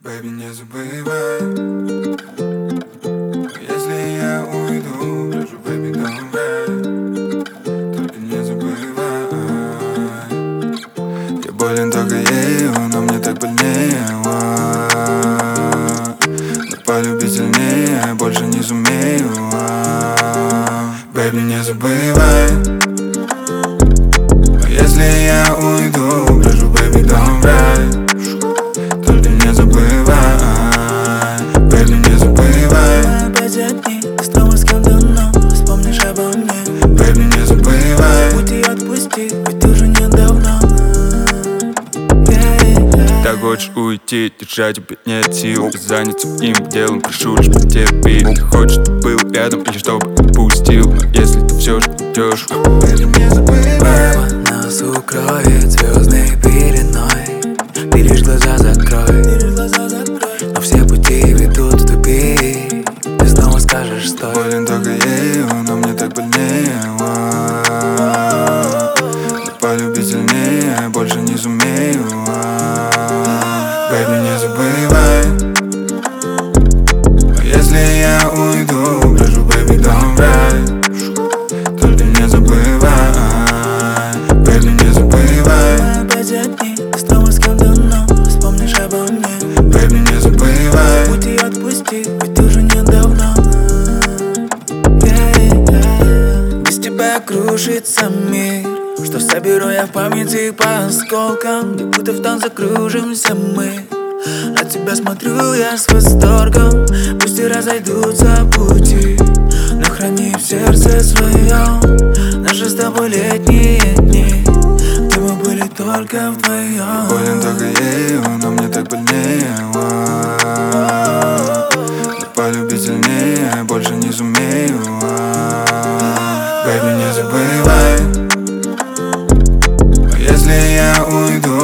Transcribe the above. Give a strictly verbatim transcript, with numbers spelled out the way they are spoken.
Baby, не забывай, если я уйду, прошу, baby, don't cry. Только не забывай. Я болен только ею, но мне так больнее. Но полюбить сильнее больше не сумею. Baby, не забывай, если я уйду, прошу, baby, don't cry. Только не забывай, baby, не забывай. Опять одни, ты снова с кем-то, но вспомнишь обо мне. Baby, не забывай. Пути отпусти, ведь уже недавно. yeah, yeah. Так хочешь уйти, держать тебя нет сил. Занят своим делом, прошу лишь потерпи. Ты хочешь, чтобы был рядом или чтобы отпустил. Но если ты все же уйдешь, baby, не забывай. Небо нас укроет звездной пеленой. Ты лишь глаза закрой, но все пути ведут в тупик. Ты снова скажешь стой. Болен только ею, но мне так больнее. Но полюбить сильнее больше не сумею. Baby, не забывай, если я уйду, прошу, baby, don't cry. Только не забывай, baby, не забывай. Опять одни, ты снова с кем-то, но вспомнишь обо мне. Baby, не забывай. Пути отпусти, ведь уже недавно. yeah, yeah. Без тебя крушится мир. Что соберу я в памяти по осколкам, как будто в танце кружимся мы. На тебя смотрю я с восторгом. Пусть и разойдутся пути, но храни в сердце своем наши с тобой летние дни, где мы были только вдвоем. Болен только ею, но мне так больнее. Но полюбить сильнее больше не сумею. Baby, не забывай, если я уйду,